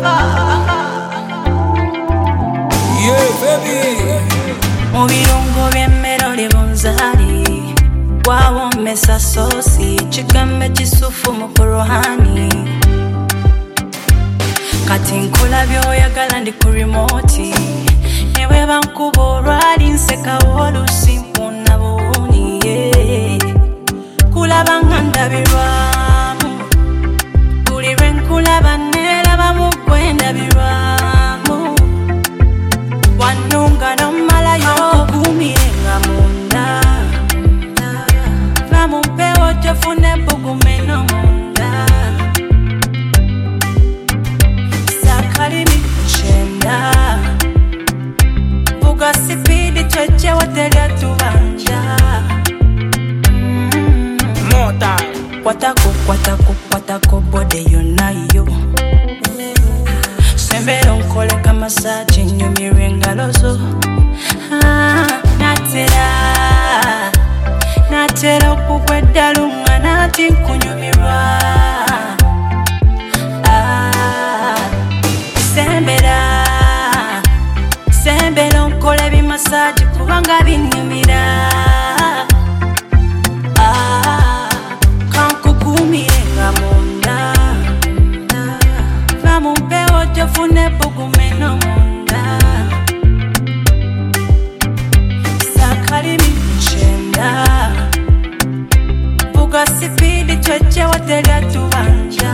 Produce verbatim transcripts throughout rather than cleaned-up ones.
Yeah, baby. Mubirungo by'emmero libunzali wawomesa sosi kigambe kisufu mu kuruhani kati nkola byoyagala ndi ku remote newe bankuba olwali nsekawo olusi mpuna buwuni yeah. Kulaba nga ndabirwamu buli lwe nkulaba neraba mu ggwe ndabirwamu wanunga nomalayo kumire nga munda va mu mpewo tofune bugumeno munda sakalimi kuchenda vuga sipidi tweche watelia tubanja mm. More time. Kwatako kwatako kwatako bode yonayo sembero nkole kama sachi nyumire ngalozo ah, natera natera okukwedalunga nati kunyumirwa ah, sembera sembero nkole bimasaji kubanga binyumira ah, kankukumire nga munda va mu mpewo tofune bugumeno munda sakalimi kuchenda vuga sipidi tweche watelia tubanja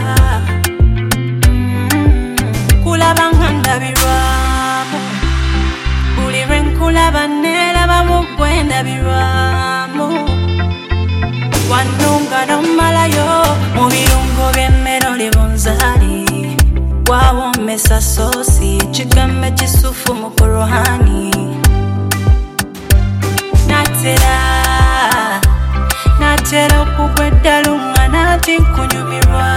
mm. Kulaba nga ndabirwamu buli lwe nkulaba neraba mu ggwe ndabirwamu wanunga nomalayo mu birungo by'emmero libunzali wawomesa sosi kigambe kisufu mu kuruhani natera natera okugwedalunga nati nkunyumirwa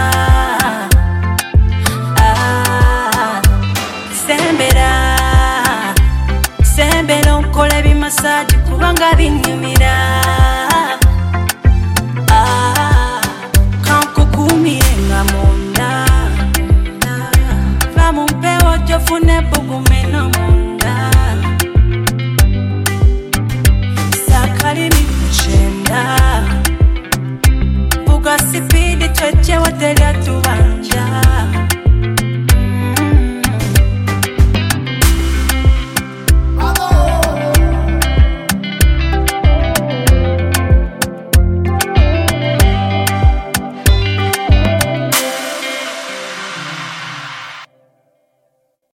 ah, sembera sembera nkole bimasaji kubanga binyumira ah, kankukumire nga munda va mu mpewo tofune bugumeno munda sakalimi kuchenda vuga sipidi tweche watelia tubanja